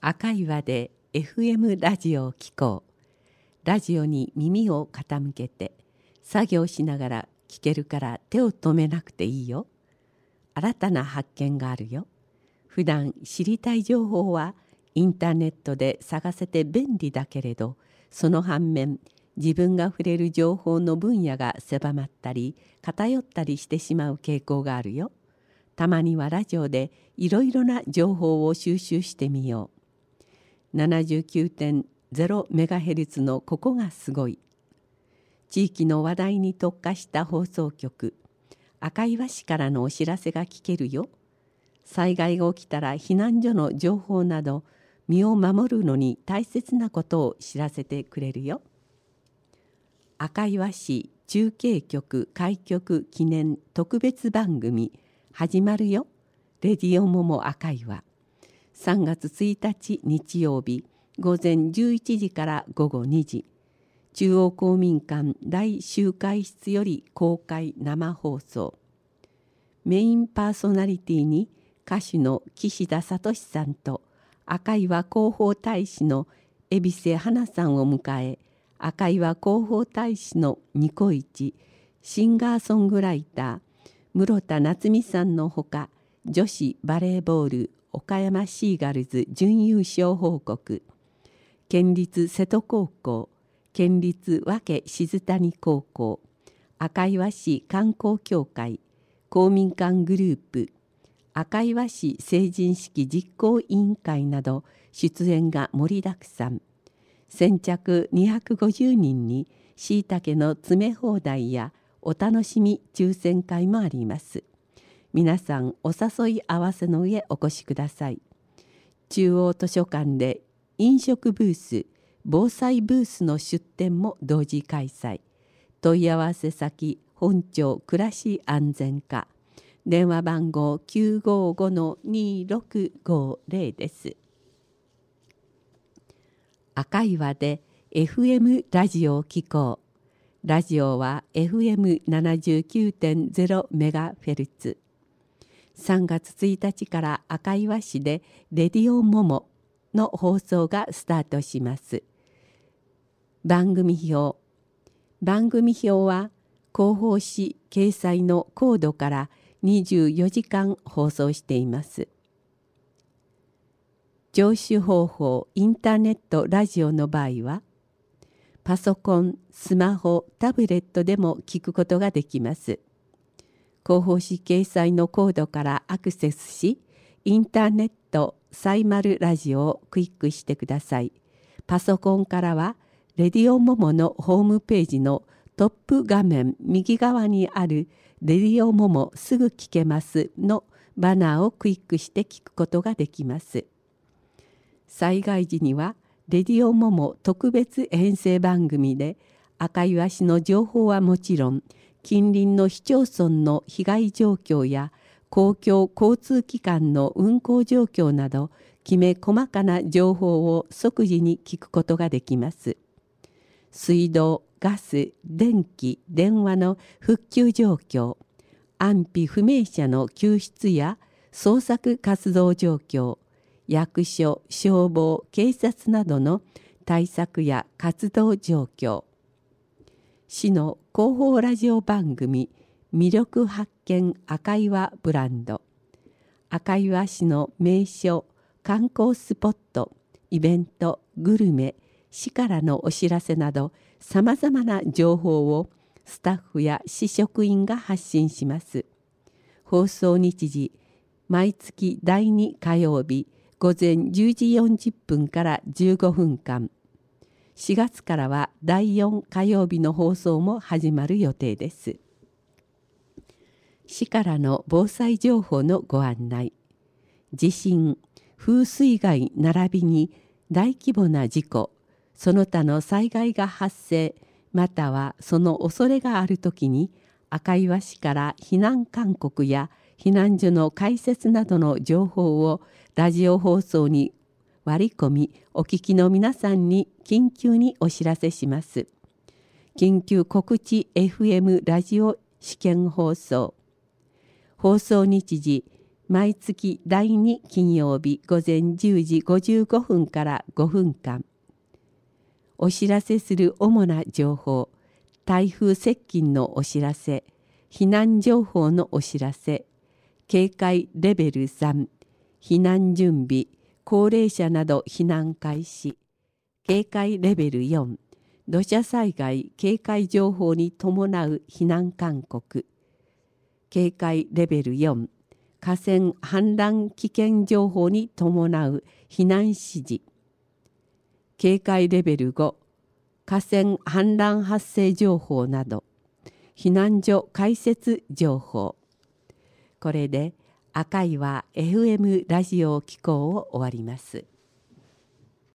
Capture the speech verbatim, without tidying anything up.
赤岩で エフエム ラジオを聴こう。ラジオに耳を傾けて作業しながら聴けるから手を止めなくていいよ。新たな発見があるよ。普段知りたい情報はインターネットで探せて便利だけれど、その反面自分が触れる情報の分野が狭まったり偏ったりしてしまう傾向があるよ。たまにはラジオでいろいろな情報を収集してみよう。ななじゅうきゅうてんゼロ メガヘルツのここがすごい。地域の話題に特化した放送局、赤岩市からのお知らせが聞けるよ。災害が起きたら避難所の情報など、身を守るのに大切なことを知らせてくれるよ。赤岩市中継局開局記念特別番組始まるよ。レディオモモ赤岩。さんがつついたち日曜日午前じゅういちじから午後にじ、中央公民館大集会室より公開生放送。メインパーソナリティに歌手の岸田聡さんと赤岩広報大使の海老瀬花さんを迎え、赤岩広報大使のニコイチシンガーソングライター室田夏美さんのほか、女子バレーボール岡山シーガルズ準優勝報告、県立瀬戸高校、県立和気静谷高校、赤岩市観光協会、公民館グループ、赤岩市成人式実行委員会など出演が盛りだくさん。先着にひゃくごじゅうにんにしいたけの詰め放題やお楽しみ抽選会もあります。皆さんお誘い合わせの上お越しください。中央図書館で飲食ブース、防災ブースの出展も同時開催。問い合わせ先本庁暮らし安全課、電話番号 きゅうごごのにろくごぜろ です。赤岩で エフエム ラジオを聴こう。ラジオは エフエムななじゅうきゅうてんゼロ メガヘルツ。さんがつついたちから赤岩市でレディオモモの放送がスタートします。番組表。番組表は広報誌掲載のコードからにじゅうよじかん放送しています。聴取方法インターネットラジオの場合はパソコン、スマホ、タブレットでも聞くことができます。広報誌掲載のコードからアクセスし、インターネットサイマルラジオをクリックしてください。パソコンからはレディオモモのホームページのトップ画面右側にあるレディオモモすぐ聞けますのバナーをクリックして聞くことができます。災害時にはレディオモモ特別編成番組で赤岩市の情報はもちろん、近隣の市町村の被害状況や公共交通機関の運行状況などきめ細かな情報を即時に聞くことができます。水道、ガス、電気、電話の復旧状況、安否不明者の救出や捜索活動状況、役所、消防、警察などの対策や活動状況、市の広報ラジオ番組魅力発見赤岩ブランド、赤岩市の名所、観光スポット、イベント、グルメ、市からのお知らせなどさまざまな情報をスタッフや市職員が発信します。放送日時、毎月だいに火曜日午前じゅうじよんじゅっぷんからじゅうごふんかん。しがつからはだいよん火曜日の放送も始まる予定です。市からの防災情報のご案内。地震、風水害並びに大規模な事故、その他の災害が発生、またはその恐れがあるときに、赤岩市から避難勧告や避難所の開設などの情報をラジオ放送に割り込み、お聞きの皆さんに緊急にお知らせします。緊急告知 エフエム ラジオ試験放送。放送日時、 毎月だいに金曜日午前じゅうじごじゅうごふんからごふんかん、お知らせする主な情報、台風接近のお知らせ、避難情報のお知らせ、警戒レベルさん、避難準備、高齢者など避難開始、警戒レベルよん、土砂災害警戒情報に伴う避難勧告、警戒レベルよん、河川氾濫危険情報に伴う避難指示、警戒レベルご、河川氾濫発生情報など、避難所開設情報。これで赤いは エフエム ラジオ機構を終わります。